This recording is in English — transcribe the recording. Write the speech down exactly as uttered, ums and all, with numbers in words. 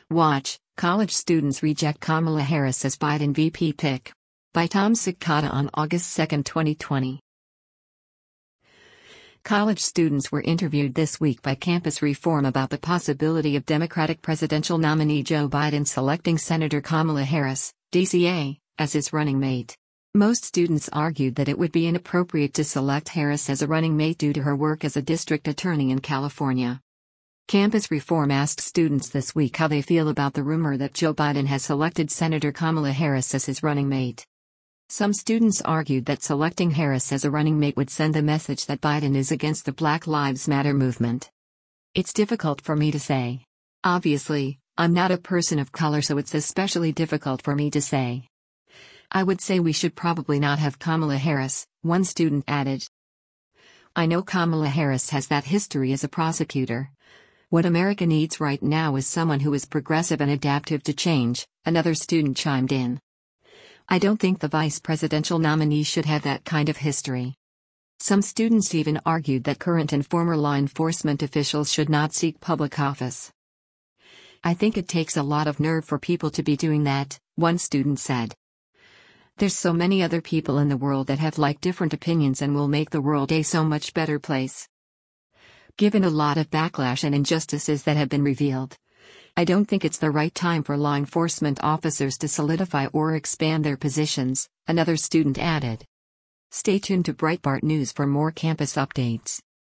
Watch, college students reject Kamala Harris as Biden V P pick. By Tom Sikata on August second, twenty twenty. College students were interviewed this week by Campus Reform about the possibility of Democratic presidential nominee Joe Biden selecting Senator Kamala Harris, D C A, as his running mate. Most students argued that it would be inappropriate to select Harris as a running mate due to her work as a district attorney in California. Campus Reform asked students this week how they feel about the rumor that Joe Biden has selected Senator Kamala Harris as his running mate. Some students argued that selecting Harris as a running mate would send the message that Biden is against the Black Lives Matter movement. It's difficult for me to say. Obviously, I'm not a person of color, so it's especially difficult for me to say. I would say we should probably not have Kamala Harris, one student added. I know Kamala Harris has that history as a prosecutor. What America needs right now is someone who is progressive and adaptive to change, another student chimed in. I don't think the vice presidential nominee should have that kind of history. Some students even argued that current and former law enforcement officials should not seek public office. I think it takes a lot of nerve for people to be doing that, one student said. There's so many other people in the world that have like different opinions and will make the world a so much better place. Given a lot of backlash and injustices that have been revealed, I don't think it's the right time for law enforcement officers to solidify or expand their positions, another student added. Stay tuned to Breitbart News for more campus updates.